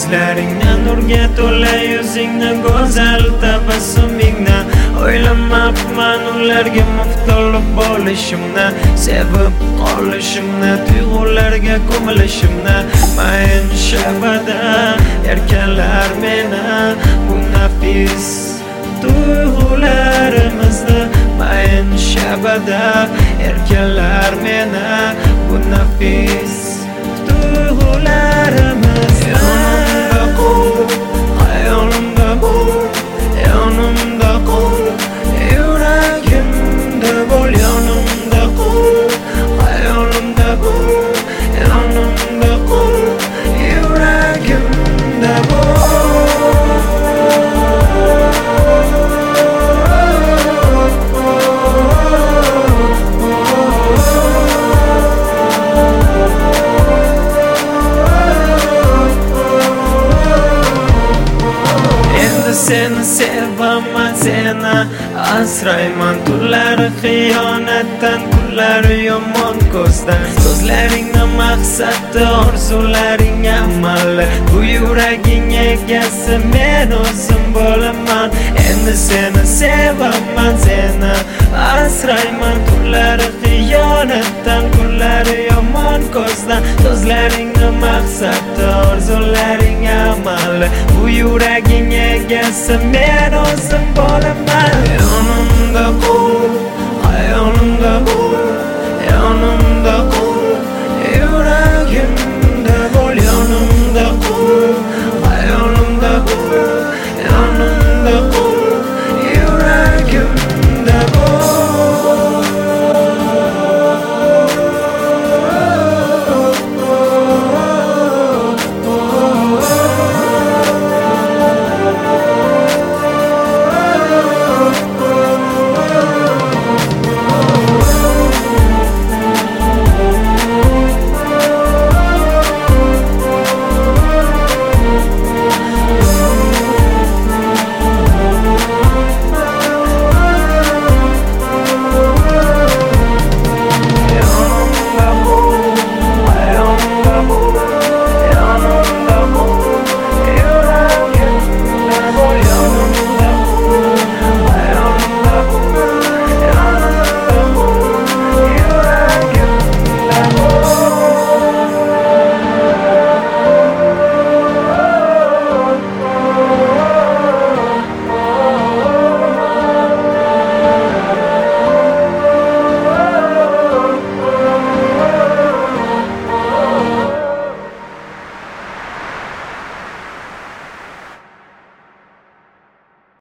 Ko'zlaringdan nurga to'la yuzingni, go'zal tabassumingni. O'ylamabman ularga muftolib bo'lishimni, sevib qolishimni, tuyg'ularga ko'milishimni. Mayin shabada erkalar meni, bu nafis tuyg'ularimizni. Mayin shabada erkalar meni, bu nafis tuyg'ularimizni. Yonimda qol, hayolimda bo'l, yonimda qol, yuragimda bo'l. Yonimda qol, hayolimda bo'l, yonimda qol, yuragimda bo'l. Seni sevaman, seni asrayman. Tunlari xiyonatdan, kunlari yomon ko'zdan. So'zlaringni maqsadi, orzularing amali. Bu yuraging egasi men o'zim bo'laman. Endi seni sevaman, seni asrayman. Tunlari xiyonatdan, kunlari yomon ko'zdan. So'zlaringni maqsadi, orzularing amali. Bu yuraging egasi men o'zim bo'laman.